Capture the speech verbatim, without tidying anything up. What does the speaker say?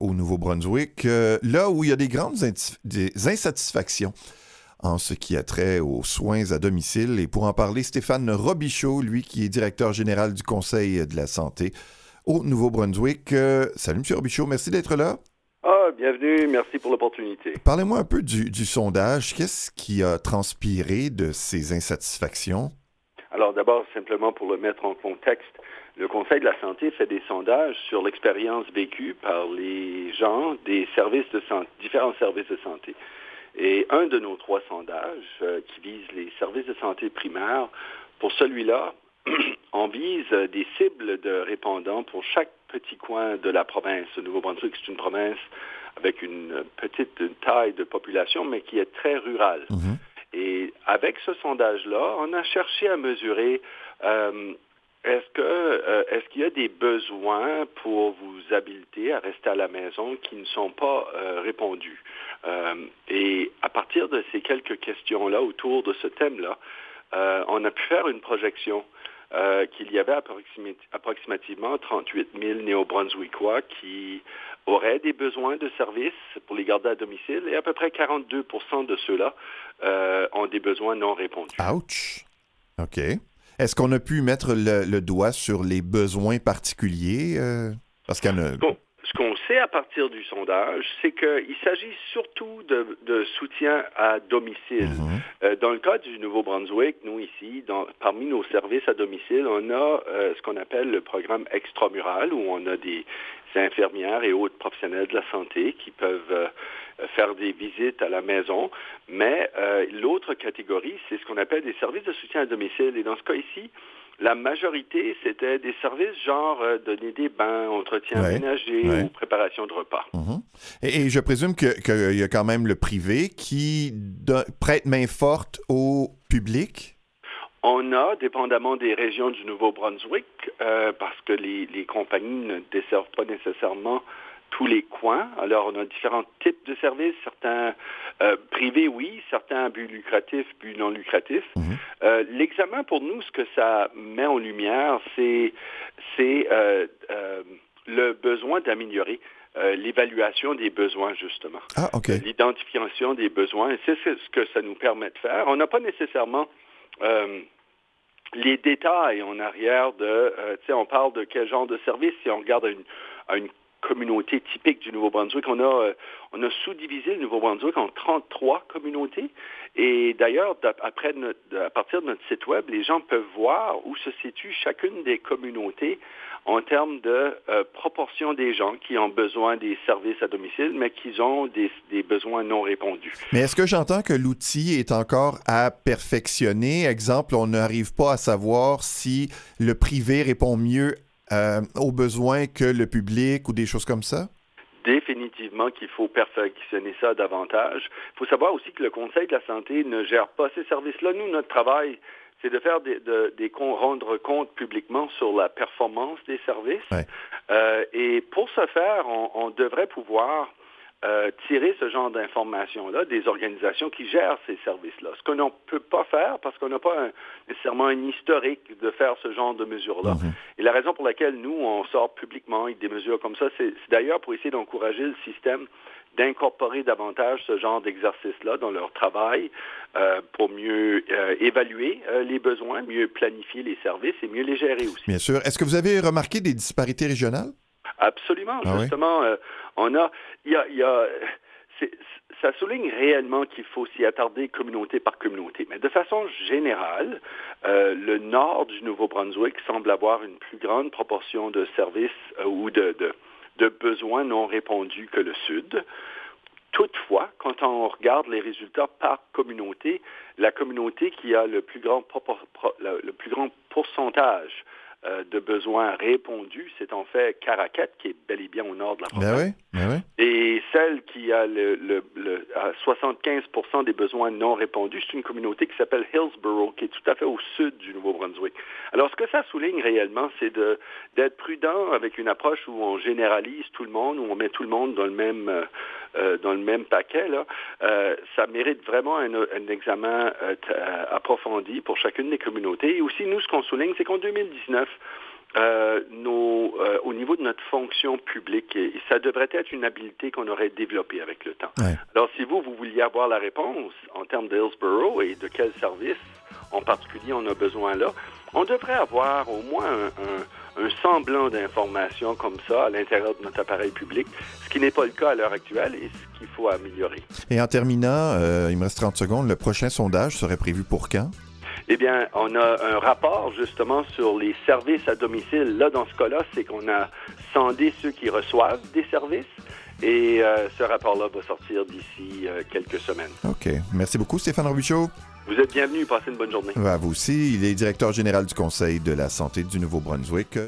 au Nouveau-Brunswick, euh, là où il y a des grandes inti- des insatisfactions en ce qui a trait aux soins à domicile. Et pour en parler, Stéphane Robichaud, lui qui est directeur général du Conseil de la santé au Nouveau-Brunswick. Euh, salut, M. Robichaud, merci d'être là. Ah, bienvenue, merci pour l'opportunité. Parlez-moi un peu du, du sondage. Qu'est-ce qui a transpiré de ces insatisfactions? Alors d'abord, simplement pour le mettre en contexte, le Conseil de la santé fait des sondages sur l'expérience vécue par les gens des services de santé, différents services de santé. Et un de nos trois sondages, euh, qui vise les services de santé primaires, pour celui-là, on vise des cibles de répondants pour chaque petit coin de la province. Le Nouveau-Brunswick, c'est une province avec une petite une taille de population, mais qui est très rurale. Mm-hmm. Et avec ce sondage-là, on a cherché à mesurer euh, est-ce que euh, est-ce qu'il y a des besoins pour vous habiliter à rester à la maison qui ne sont pas euh, répondus. Euh, et à partir de ces quelques questions-là autour de ce thème-là, euh, on a pu faire une projection euh, qu'il y avait approximati- approximativement trente-huit mille néo-brunswickois qui auraient des besoins de services pour les garder à domicile et à peu près quarante-deux pour cent de ceux-là euh, ont des besoins non répondus. Ouch! OK. Est-ce qu'on a pu mettre le, le doigt sur les besoins particuliers? Euh, parce qu'il y en a... Bon. Ce qu'on sait à partir du sondage, c'est qu'il s'agit surtout de, de soutien à domicile. Mm-hmm. Euh, dans le cas du Nouveau-Brunswick, nous ici, dans, parmi nos services à domicile, on a euh, ce qu'on appelle le programme extramural, où on a des infirmières et autres professionnels de la santé qui peuvent euh, faire des visites à la maison. Mais euh, l'autre catégorie, c'est ce qu'on appelle des services de soutien à domicile. Et dans ce cas ici, la majorité, c'était des services genre euh, donner des bains, entretien Ouais, ménager ouais. ou préparation de repas. Mm-hmm. Et, et je présume qu'il que y a quand même le privé qui do- prête main forte au public? On a, dépendamment des régions du Nouveau-Brunswick, euh, parce que les, les compagnies ne desservent pas nécessairement tous les coins. Alors, on a différents types de services, certains euh, privés, oui, certains à but lucratif, but non lucratif. Mm-hmm. Euh, l'examen, pour nous, ce que ça met en lumière, c'est, c'est euh, euh, le besoin d'améliorer euh, l'évaluation des besoins, justement. Ah, OK. Euh, l'identification des besoins, c'est ce que ça nous permet de faire. On n'a pas nécessairement... Euh, les détails en arrière de, euh, tu sais, on parle de quel genre de service, si on regarde à une, à une communauté typique du Nouveau-Brunswick, on a, euh, on a sous-divisé le Nouveau-Brunswick en trente-trois communautés. Et d'ailleurs, après notre, à partir de notre site web, les gens peuvent voir où se situe chacune des communautés en termes de euh, proportion des gens qui ont besoin des services à domicile, mais qui ont des, des besoins non répondus. Mais est-ce que j'entends que l'outil est encore à perfectionner? Exemple, on n'arrive pas à savoir si le privé répond mieux euh, aux besoins que le public ou des choses comme ça? Définitivement qu'il faut perfectionner ça davantage. Il faut savoir aussi que le Conseil de la santé ne gère pas ces services-là. Nous, notre travail, c'est de faire des, de, des rendre compte publiquement sur la performance des services. Ouais. Euh, et pour ce faire, on, on devrait pouvoir euh, tirer ce genre d'informations-là des organisations qui gèrent ces services-là. Ce qu'on ne peut pas faire parce qu'on n'a pas un, nécessairement un historique de faire ce genre de mesures-là. Mm-hmm. Et la raison pour laquelle nous, on sort publiquement avec des mesures comme ça, c'est, c'est d'ailleurs pour essayer d'encourager le système d'incorporer davantage ce genre d'exercice-là dans leur travail euh, pour mieux euh, évaluer euh, les besoins, mieux planifier les services et mieux les gérer aussi. Bien sûr. Est-ce que vous avez remarqué des disparités régionales? Absolument. Ah justement, oui? euh, on a, il y a, il y a c'est, ça souligne réellement qu'il faut s'y attarder communauté par communauté. Mais de façon générale, euh, le nord du Nouveau-Brunswick semble avoir une plus grande proportion de services euh, ou de, de, de besoins non répondus que le sud. Toutefois, quand on regarde les résultats par communauté, la communauté qui a le plus grand, propor- pro- le plus grand pourcentage euh, de besoins répondus, c'est en fait Caracat, qui est bel et bien au nord de la province. Ben oui, ben oui. Et celle qui a le, le, le à soixante-quinze pour cent des besoins non répondus, c'est une communauté qui s'appelle Hillsborough, qui est tout à fait au sud du Nouveau-Brunswick. Alors, ce que ça souligne réellement, c'est de, d'être prudent avec une approche où on généralise tout le monde, où on met tout le monde dans le même, euh, dans le même paquet. Là. Euh, ça mérite vraiment un, un examen euh, t- approfondi pour chacune des communautés. Et aussi, nous, ce qu'on souligne, c'est qu'en deux mille dix-neuf, Euh, nos, euh, au niveau de notre fonction publique, et ça devrait être une habileté qu'on aurait développée avec le temps. Ouais. Alors, si vous, vous vouliez avoir la réponse en termes de Hillsborough et de quel service en particulier on a besoin là, on devrait avoir au moins un, un, un semblant d'information comme ça à l'intérieur de notre appareil public, ce qui n'est pas le cas à l'heure actuelle et ce qu'il faut améliorer. Et en terminant, euh, il me reste trente secondes, le prochain sondage serait prévu pour quand? Eh bien, on a un rapport justement sur les services à domicile. Là, dans ce cas-là, c'est qu'on a sondé ceux qui reçoivent des services et euh, ce rapport-là va sortir d'ici euh, quelques semaines. OK. Merci beaucoup, Stéphane Robichaud. Vous êtes bienvenus. Passez une bonne journée. À vous aussi. Il est directeur général du Conseil de la santé du Nouveau-Brunswick.